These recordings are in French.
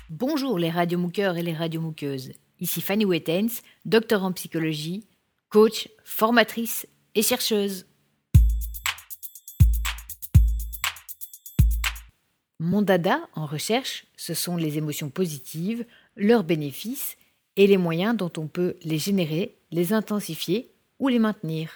Bonjour les radiomouqueurs et les radiomouqueuses. Ici Fanny Wettens, docteur en psychologie, coach, formatrice et chercheuse. Mon dada en recherche, ce sont les émotions positives, leurs bénéfices et les moyens dont on peut les générer, les intensifier ou les maintenir.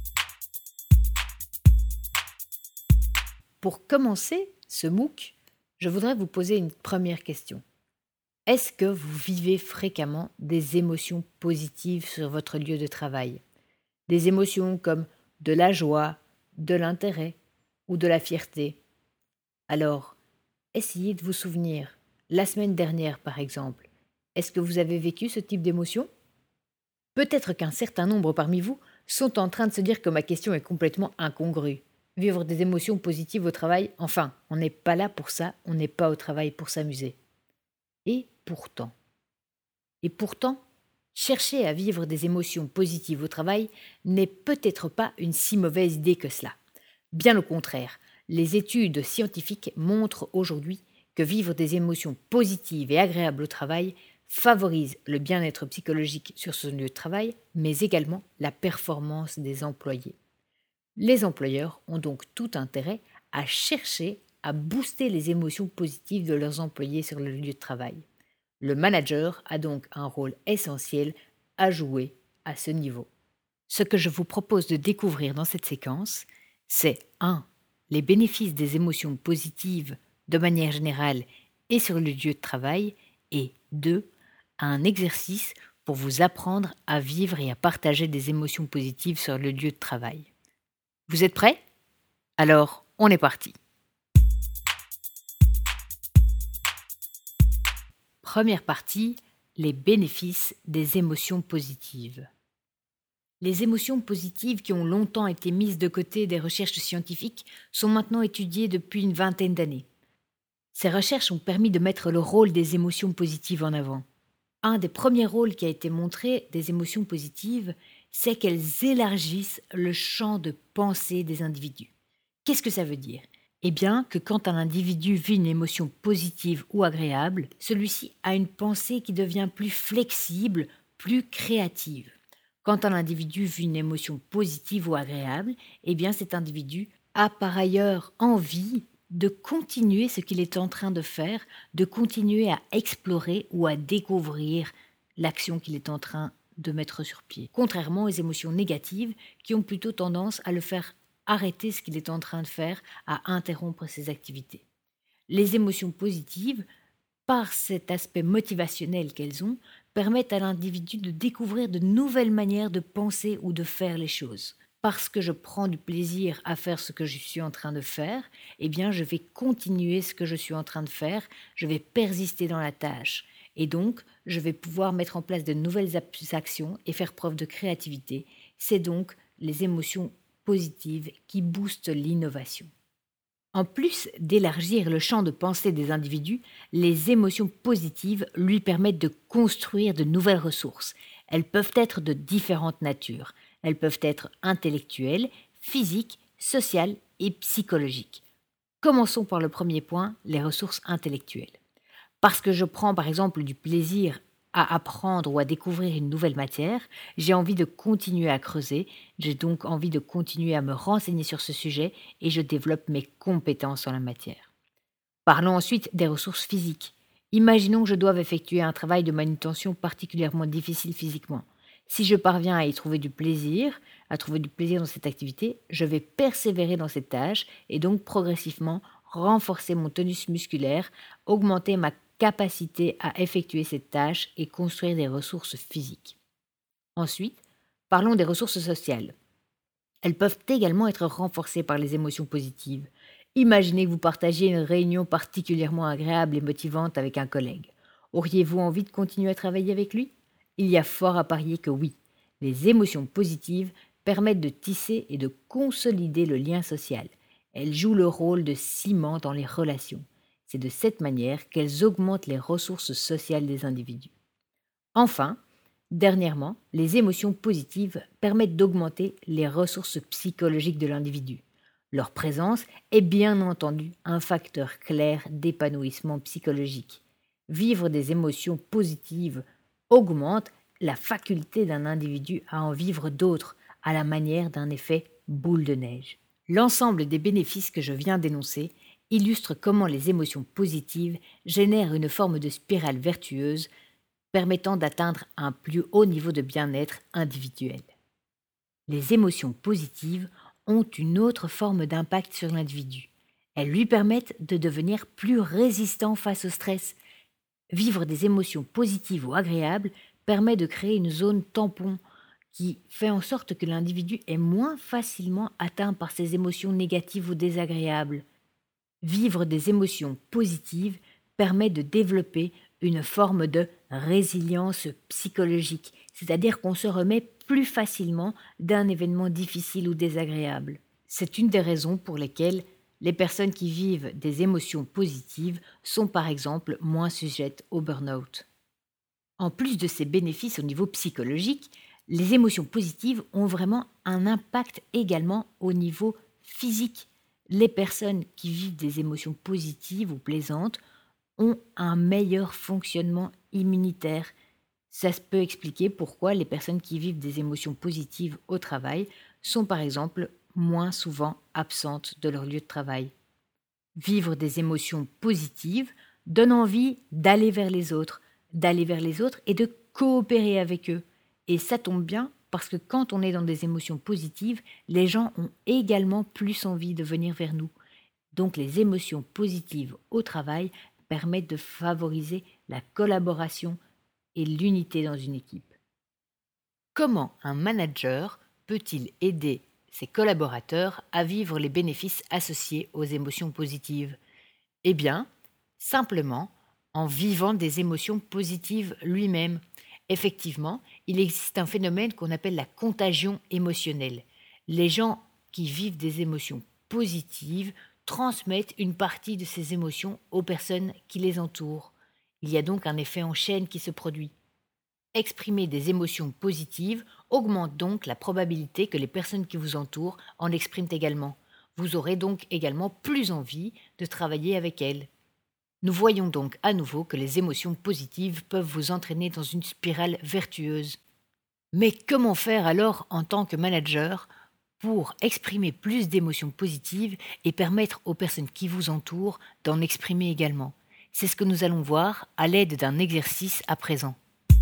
Pour commencer ce MOOC, je voudrais vous poser une première question. Est-ce que vous vivez fréquemment des émotions positives sur votre lieu de travail ? Des émotions comme de la joie, de l'intérêt ou de la fierté. Alors, essayez de vous souvenir. La semaine dernière, par exemple, est-ce que vous avez vécu ce type d'émotion ? Peut-être qu'un certain nombre parmi vous sont en train de se dire que ma question est complètement incongrue. Vivre des émotions positives au travail, enfin, on n'est pas là pour ça, on n'est pas au travail pour s'amuser. Et pourtant, chercher à vivre des émotions positives au travail n'est peut-être pas une si mauvaise idée que cela. Bien au contraire, les études scientifiques montrent aujourd'hui que vivre des émotions positives et agréables au travail favorise le bien-être psychologique sur son lieu de travail, mais également la performance des employés. Les employeurs ont donc tout intérêt à chercher à booster les émotions positives de leurs employés sur le lieu de travail. Le manager a donc un rôle essentiel à jouer à ce niveau. Ce que je vous propose de découvrir dans cette séquence, c'est 1. Les bénéfices des émotions positives de manière générale et sur le lieu de travail, et 2. Un exercice pour vous apprendre à vivre et à partager des émotions positives sur le lieu de travail. Vous êtes prêts ? Alors, on est parti. Première partie, les bénéfices des émotions positives. Les émotions positives qui ont longtemps été mises de côté des recherches scientifiques sont maintenant étudiées depuis une vingtaine d'années. Ces recherches ont permis de mettre le rôle des émotions positives en avant. Un des premiers rôles qui a été montré des émotions positives, c'est qu'elles élargissent le champ de pensée des individus. Qu'est-ce que ça veut dire ? Eh bien, que quand un individu vit une émotion positive ou agréable, celui-ci a une pensée qui devient plus flexible, plus créative. Quand un individu vit une émotion positive ou agréable, eh bien cet individu a par ailleurs envie de continuer ce qu'il est en train de faire, de continuer à explorer ou à découvrir l'action qu'il est en train de mettre sur pied. Contrairement aux émotions négatives qui ont plutôt tendance à le faire arrêter ce qu'il est en train de faire, à interrompre ses activités. Les émotions positives, par cet aspect motivationnel qu'elles ont, permettent à l'individu de découvrir de nouvelles manières de penser ou de faire les choses. Parce que je prends du plaisir à faire ce que je suis en train de faire, eh bien je vais continuer ce que je suis en train de faire, je vais persister dans la tâche. Et donc, je vais pouvoir mettre en place de nouvelles actions et faire preuve de créativité. C'est donc les émotions positives qui boostent l'innovation. En plus d'élargir le champ de pensée des individus, les émotions positives lui permettent de construire de nouvelles ressources. Elles peuvent être de différentes natures. Elles peuvent être intellectuelles, physiques, sociales et psychologiques. Commençons par le premier point, les ressources intellectuelles. Parce que je prends par exemple du plaisir à apprendre ou à découvrir une nouvelle matière, j'ai envie de continuer à creuser, j'ai donc envie de continuer à me renseigner sur ce sujet et je développe mes compétences en la matière. Parlons ensuite des ressources physiques. Imaginons que je doive effectuer un travail de manutention particulièrement difficile physiquement. Si je parviens à trouver du plaisir dans cette activité, je vais persévérer dans cette tâche et donc progressivement renforcer mon tonus musculaire, augmenter ma capacité à effectuer cette tâche et construire des ressources physiques. Ensuite, parlons des ressources sociales. Elles peuvent également être renforcées par les émotions positives. Imaginez que vous partagiez une réunion particulièrement agréable et motivante avec un collègue. Auriez-vous envie de continuer à travailler avec lui ? Il y a fort à parier que oui. Les émotions positives permettent de tisser et de consolider le lien social. Elles jouent le rôle de ciment dans les relations. C'est de cette manière qu'elles augmentent les ressources sociales des individus. Enfin, dernièrement, les émotions positives permettent d'augmenter les ressources psychologiques de l'individu. Leur présence est bien entendu un facteur clair d'épanouissement psychologique. Vivre des émotions positives augmente la faculté d'un individu à en vivre d'autres, à la manière d'un effet boule de neige. L'ensemble des bénéfices que je viens d'énoncer illustre comment les émotions positives génèrent une forme de spirale vertueuse permettant d'atteindre un plus haut niveau de bien-être individuel. Les émotions positives ont une autre forme d'impact sur l'individu. Elles lui permettent de devenir plus résistant face au stress. Vivre des émotions positives ou agréables permet de créer une zone tampon qui fait en sorte que l'individu est moins facilement atteint par ces émotions négatives ou désagréables. Vivre des émotions positives permet de développer une forme de résilience psychologique, c'est-à-dire qu'on se remet plus facilement d'un événement difficile ou désagréable. C'est une des raisons pour lesquelles les personnes qui vivent des émotions positives sont par exemple moins sujettes au burn-out. En plus de ces bénéfices au niveau psychologique, les émotions positives ont vraiment un impact également au niveau physique. Les personnes qui vivent des émotions positives ou plaisantes ont un meilleur fonctionnement immunitaire. Ça peut expliquer pourquoi les personnes qui vivent des émotions positives au travail sont par exemple moins souvent absentes de leur lieu de travail. Vivre des émotions positives donne envie d'aller vers les autres et de coopérer avec eux. Et ça tombe bien parce que quand on est dans des émotions positives, les gens ont également plus envie de venir vers nous. Donc les émotions positives au travail permettent de favoriser la collaboration et l'unité dans une équipe. Comment un manager peut-il aider ses collaborateurs à vivre les bénéfices associés aux émotions positives ? Eh bien, simplement en vivant des émotions positives lui-même. Effectivement, il existe un phénomène qu'on appelle la contagion émotionnelle. Les gens qui vivent des émotions positives transmettent une partie de ces émotions aux personnes qui les entourent. Il y a donc un effet en chaîne qui se produit. Exprimer des émotions positives augmente donc la probabilité que les personnes qui vous entourent en expriment également. Vous aurez donc également plus envie de travailler avec elles. Nous voyons donc à nouveau que les émotions positives peuvent vous entraîner dans une spirale vertueuse. Mais comment faire alors en tant que manager pour exprimer plus d'émotions positives et permettre aux personnes qui vous entourent d'en exprimer également ? C'est ce que nous allons voir à l'aide d'un exercice à présent.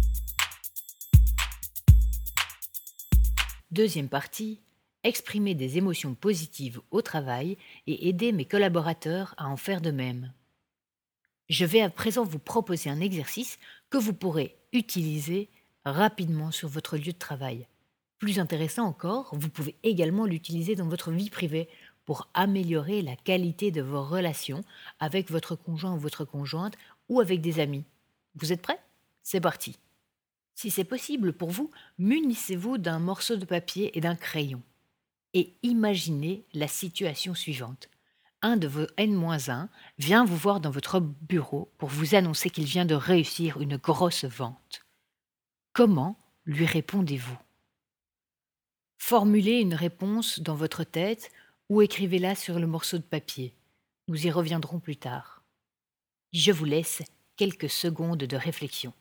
Deuxième partie, exprimer des émotions positives au travail et aider mes collaborateurs à en faire de même. Je vais à présent vous proposer un exercice que vous pourrez utiliser rapidement sur votre lieu de travail. Plus intéressant encore, vous pouvez également l'utiliser dans votre vie privée pour améliorer la qualité de vos relations avec votre conjoint ou votre conjointe ou avec des amis. Vous êtes prêts ? C'est parti. Si c'est possible pour vous, munissez-vous d'un morceau de papier et d'un crayon. Et imaginez la situation suivante. Un de vos N-1 vient vous voir dans votre bureau pour vous annoncer qu'il vient de réussir une grosse vente. Comment lui répondez-vous ? Formulez une réponse dans votre tête ou écrivez-la sur le morceau de papier. Nous y reviendrons plus tard. Je vous laisse quelques secondes de réflexion.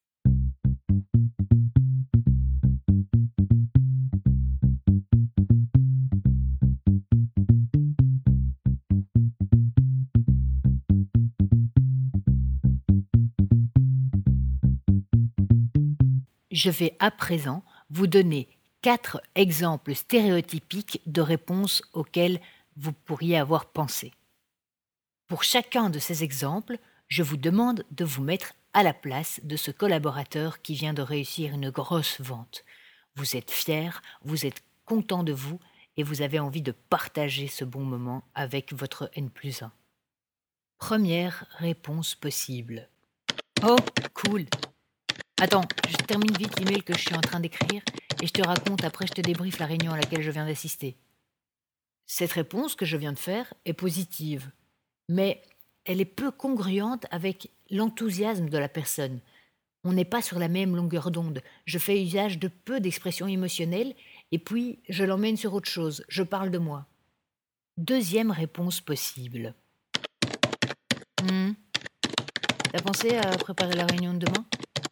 Je vais à présent vous donner 4 exemples stéréotypiques de réponses auxquelles vous pourriez avoir pensé. Pour chacun de ces exemples, je vous demande de vous mettre à la place de ce collaborateur qui vient de réussir une grosse vente. Vous êtes fier, vous êtes content de vous et vous avez envie de partager ce bon moment avec votre N+1. Première réponse possible. Oh, cool! Attends, je termine vite l'email que je suis en train d'écrire et je te raconte, après je te débriefe la réunion à laquelle je viens d'assister. Cette réponse que je viens de faire est positive, mais elle est peu congruente avec l'enthousiasme de la personne. On n'est pas sur la même longueur d'onde. Je fais usage de peu d'expressions émotionnelles et puis je l'emmène sur autre chose, je parle de moi. Deuxième réponse possible. T'as pensé à préparer la réunion de demain?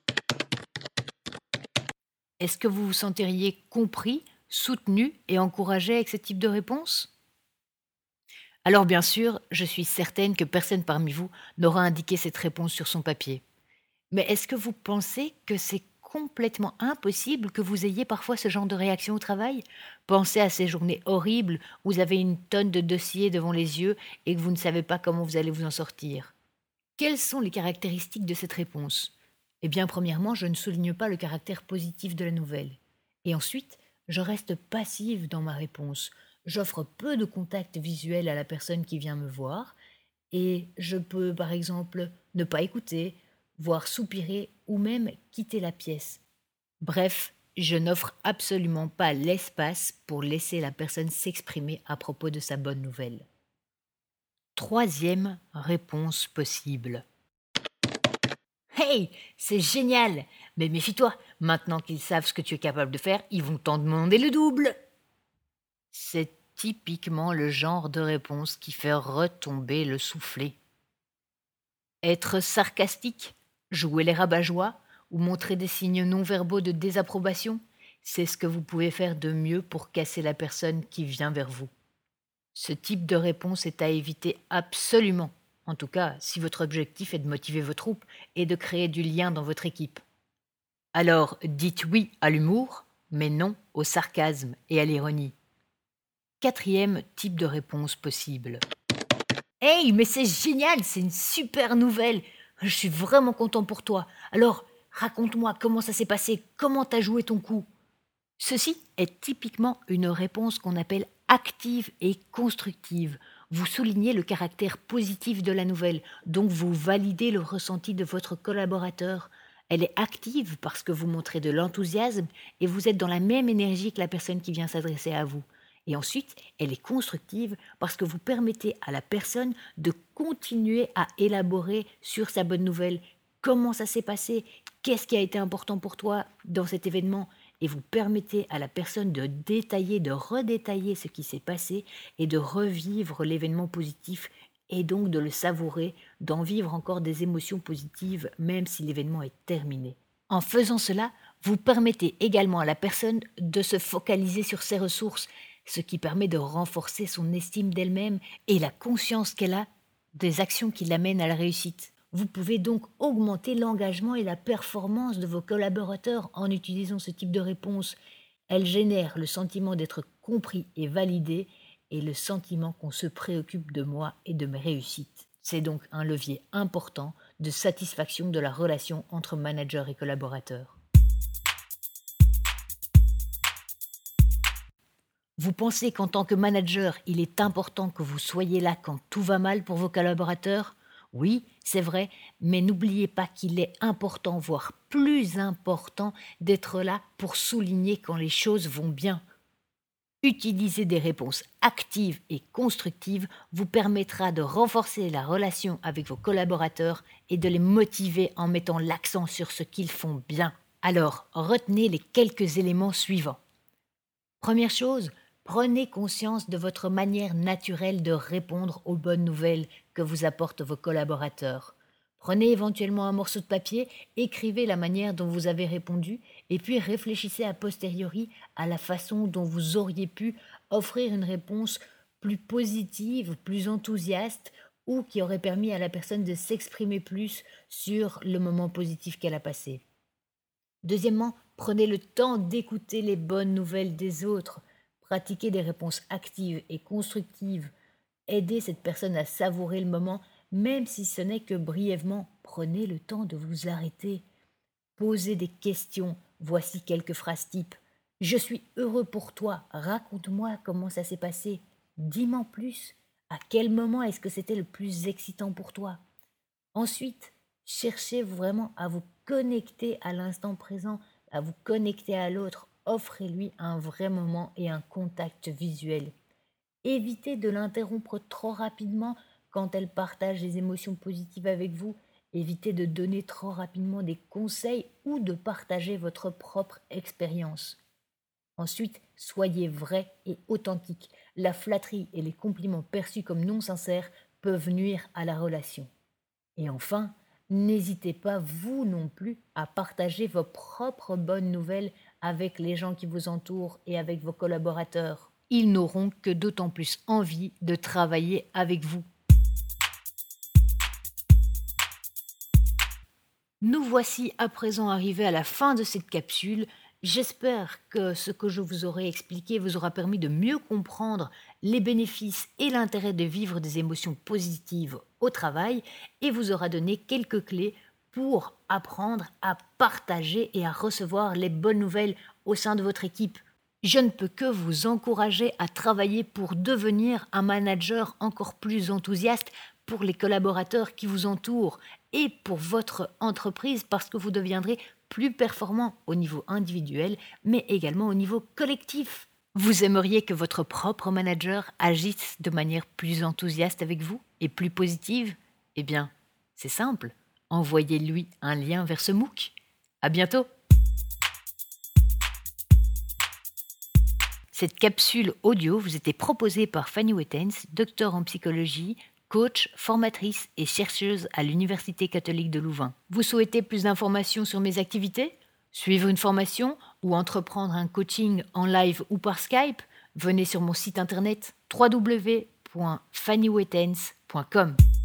Est-ce que vous vous sentiriez compris, soutenu et encouragé avec ce type de réponse? Alors bien sûr, je suis certaine que personne parmi vous n'aura indiqué cette réponse sur son papier. Mais est-ce que vous pensez que c'est complètement impossible que vous ayez parfois ce genre de réaction au travail? Pensez à ces journées horribles où vous avez une tonne de dossiers devant les yeux et que vous ne savez pas comment vous allez vous en sortir. Quelles sont les caractéristiques de cette réponse? Eh bien, premièrement, je ne souligne pas le caractère positif de la nouvelle. Et ensuite, je reste passive dans ma réponse. J'offre peu de contact visuel à la personne qui vient me voir et je peux, par exemple, ne pas écouter, voire soupirer ou même quitter la pièce. Bref, je n'offre absolument pas l'espace pour laisser la personne s'exprimer à propos de sa bonne nouvelle. Troisième réponse possible. Hey, c'est génial! Mais méfie-toi, maintenant qu'ils savent ce que tu es capable de faire, ils vont t'en demander le double! C'est typiquement le genre de réponse qui fait retomber le soufflet. Être sarcastique, jouer les rabat-joie ou montrer des signes non-verbaux de désapprobation, c'est ce que vous pouvez faire de mieux pour casser la personne qui vient vers vous. Ce type de réponse est à éviter absolument, en tout cas si votre objectif est de motiver vos troupes et de créer du lien dans votre équipe. Alors dites oui à l'humour, mais non au sarcasme et à l'ironie. Quatrième type de réponse possible. Hey, mais c'est génial, c'est une super nouvelle. Je suis vraiment content pour toi. Alors, raconte-moi comment ça s'est passé, comment t'as joué ton coup. Ceci est typiquement une réponse qu'on appelle active et constructive. Vous soulignez le caractère positif de la nouvelle, donc vous validez le ressenti de votre collaborateur. Elle est active parce que vous montrez de l'enthousiasme et vous êtes dans la même énergie que la personne qui vient s'adresser à vous. Et ensuite, elle est constructive parce que vous permettez à la personne de continuer à élaborer sur sa bonne nouvelle. Comment ça s'est passé? Qu'est-ce qui a été important pour toi dans cet événement? Et vous permettez à la personne de détailler, de redétailler ce qui s'est passé et de revivre l'événement positif et donc de le savourer, d'en vivre encore des émotions positives même si l'événement est terminé. En faisant cela, vous permettez également à la personne de se focaliser sur ses ressources, ce qui permet de renforcer son estime d'elle-même et la conscience qu'elle a des actions qui l'amènent à la réussite. Vous pouvez donc augmenter l'engagement et la performance de vos collaborateurs en utilisant ce type de réponse. Elle génère le sentiment d'être compris et validé et le sentiment qu'on se préoccupe de moi et de mes réussites. C'est donc un levier important de satisfaction de la relation entre manager et collaborateur. Vous pensez qu'en tant que manager, il est important que vous soyez là quand tout va mal pour vos collaborateurs? Oui, c'est vrai, mais n'oubliez pas qu'il est important, voire plus important, d'être là pour souligner quand les choses vont bien. Utiliser des réponses actives et constructives vous permettra de renforcer la relation avec vos collaborateurs et de les motiver en mettant l'accent sur ce qu'ils font bien. Alors, retenez les quelques éléments suivants. Première chose, prenez conscience de votre manière naturelle de répondre aux bonnes nouvelles que vous apportent vos collaborateurs. Prenez éventuellement un morceau de papier, écrivez la manière dont vous avez répondu et puis réfléchissez a posteriori à la façon dont vous auriez pu offrir une réponse plus positive, plus enthousiaste ou qui aurait permis à la personne de s'exprimer plus sur le moment positif qu'elle a passé. Deuxièmement, prenez le temps d'écouter les bonnes nouvelles des autres. Pratiquez des réponses actives et constructives. Aidez cette personne à savourer le moment, même si ce n'est que brièvement. Prenez le temps de vous arrêter. Posez des questions. Voici quelques phrases type. Je suis heureux pour toi. Raconte-moi comment ça s'est passé. Dis-moi plus. À quel moment est-ce que c'était le plus excitant pour toi? Ensuite, cherchez vraiment à vous connecter à l'instant présent, à vous connecter à l'autre. Offrez-lui un vrai moment et un contact visuel. Évitez de l'interrompre trop rapidement quand elle partage des émotions positives avec vous. Évitez de donner trop rapidement des conseils ou de partager votre propre expérience. Ensuite, soyez vrai et authentique. La flatterie et les compliments perçus comme non sincères peuvent nuire à la relation. Et enfin, N'hésitez pas, vous non plus, à partager vos propres bonnes nouvelles avec les gens qui vous entourent et avec vos collaborateurs. Ils n'auront que d'autant plus envie de travailler avec vous. Nous voici à présent arrivés à la fin de cette capsule. J'espère que ce que je vous aurai expliqué vous aura permis de mieux comprendre les bénéfices et l'intérêt de vivre des émotions positives au travail et vous aura donné quelques clés pour apprendre à partager et à recevoir les bonnes nouvelles au sein de votre équipe. Je ne peux que vous encourager à travailler pour devenir un manager encore plus enthousiaste pour les collaborateurs qui vous entourent et pour votre entreprise parce que vous deviendrez plus performant au niveau individuel mais également au niveau collectif. Vous aimeriez que votre propre manager agisse de manière plus enthousiaste avec vous et plus positive? Eh bien, c'est simple. Envoyez-lui un lien vers ce MOOC. À bientôt! Cette capsule audio vous était proposée par Fanny Wettens, docteur en psychologie, coach, formatrice et chercheuse à l'Université catholique de Louvain. Vous souhaitez plus d'informations sur mes activités? Suivre une formation ou entreprendre un coaching en live ou par Skype? Venez sur mon site internet www.fannywettens.com.